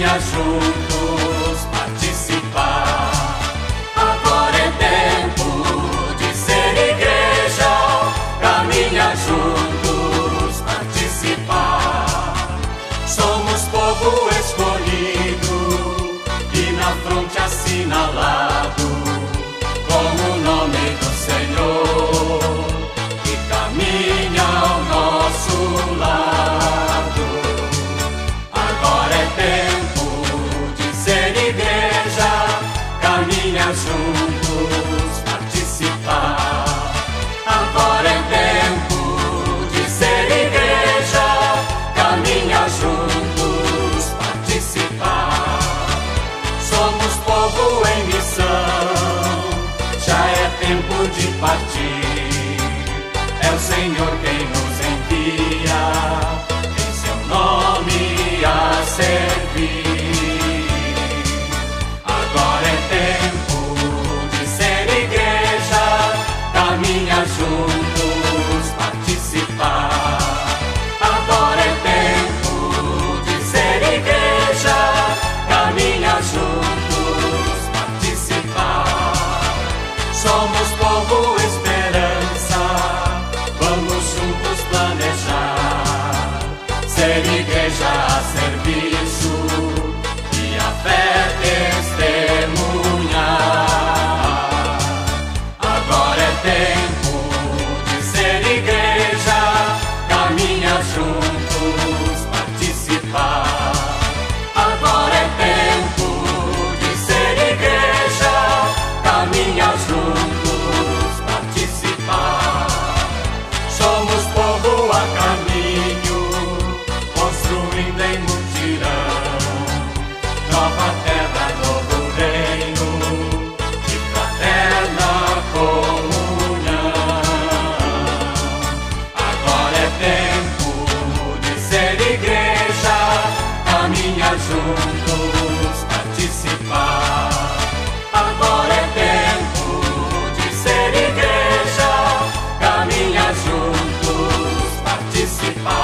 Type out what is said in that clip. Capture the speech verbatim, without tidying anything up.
caminha juntos, participar. Agora é tempo de ser igreja, caminha juntos, participar. Somos povo escolhido e na fronte assinalado com o nome do Senhor, que caminha ao nosso lado. Agora é tempo de ser igreja, caminha juntos, participar. Agora é tempo de ser igreja, caminha juntos, participar. Somos povo em missão, já é tempo de partir. É o Senhor quem nos envia, em seu nome a servir. Agora é tempo de ser igreja, caminha juntos, participar. Agora é tempo de ser igreja, caminha juntos, participar. Somos povo esperança, vamos juntos planejar, ser igreja a serviço e a fé testemunhar. Agora é tempo de ser igreja, caminha juntos, participar. Agora é tempo de ser igreja, caminha juntos, participar. Somos povo a caminho, construindo em mutirão, nova terra, novo reino, de fraterna comunhão. Agora é tempo de ser igreja, caminha juntos, participar. Agora é tempo de ser igreja, caminha juntos, participar.